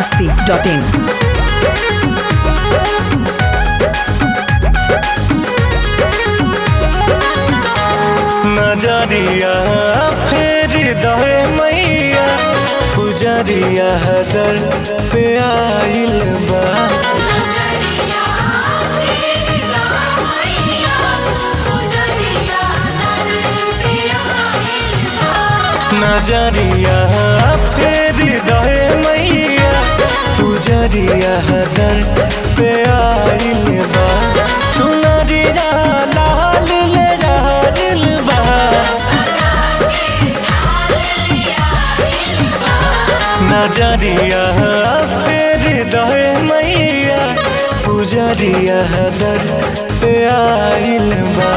biharmasti.in. नजरिया फेर दहे मैया पुजरिया दर पे आइल बा। नजरिया फेर दहे मैया पुजरिया दर पे आइल बा। चुनरिया लाल ले रहल बा। नजरिया फेर दहे मैया पुजरिया दर पे आइल बा।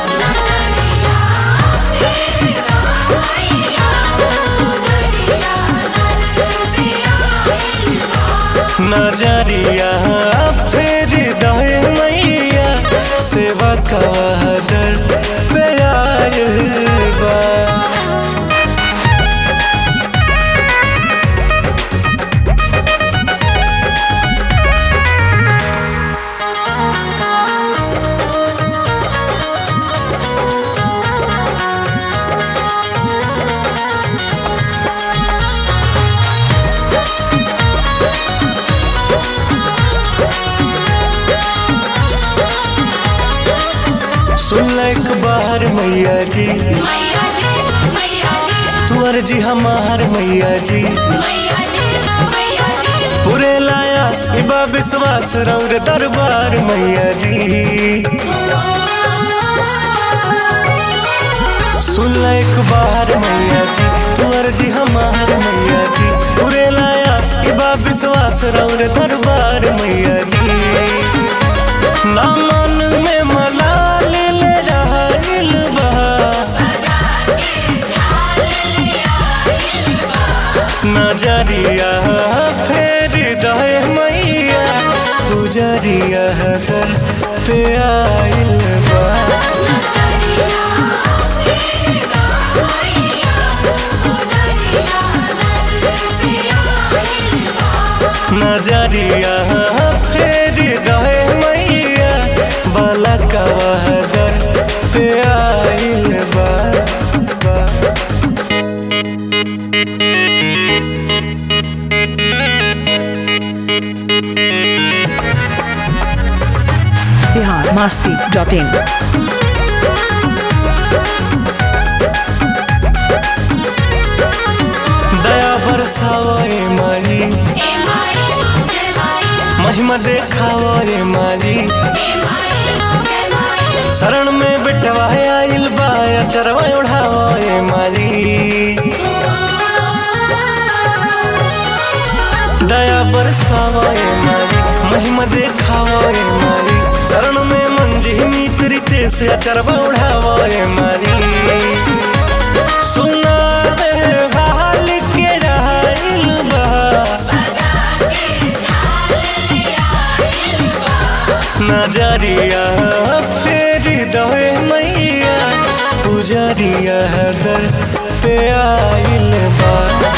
नजरिया फेर दहे मैया सेवा का दर पे आइल बा। सुनलक बाहर मैया जी तुअर जी हमार मैया जी पूरे लाया शिवा विश्वास रौर दरबार मैया जी। सुनलक बाहर मैया जी तुअर जी हमार मैया जी पूरे लाया शिवा विश्वास रौर दरबार मैया जी। ना मन में मलाल ले रहल बा। नजरिया फेर दहे मैया पुजरिया दर पे आइल बा। नजरिया फेर दहे मैया बालकवा दर पे आइल बा। biharmasti.in. दया बरसावे मारी महिमा देखावे मारी शरण में बिटवा आइल बा चरवा उड़ावे मारी। दया बरसावे मारी महिमा देखावे मारी शरण में मंजी मित्री से चरवा उड़ावे मारी। सुनावे हाल के रहल बा। नजरिया फेर दहे मैया पुजरिया दर पे आइल बा।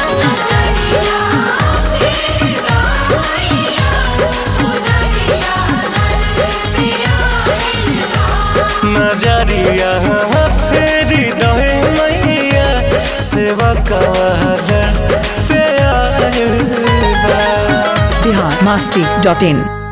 नजरिया फेर दहे मैया सेवा का दर पे आइल बा। biharmasti.in.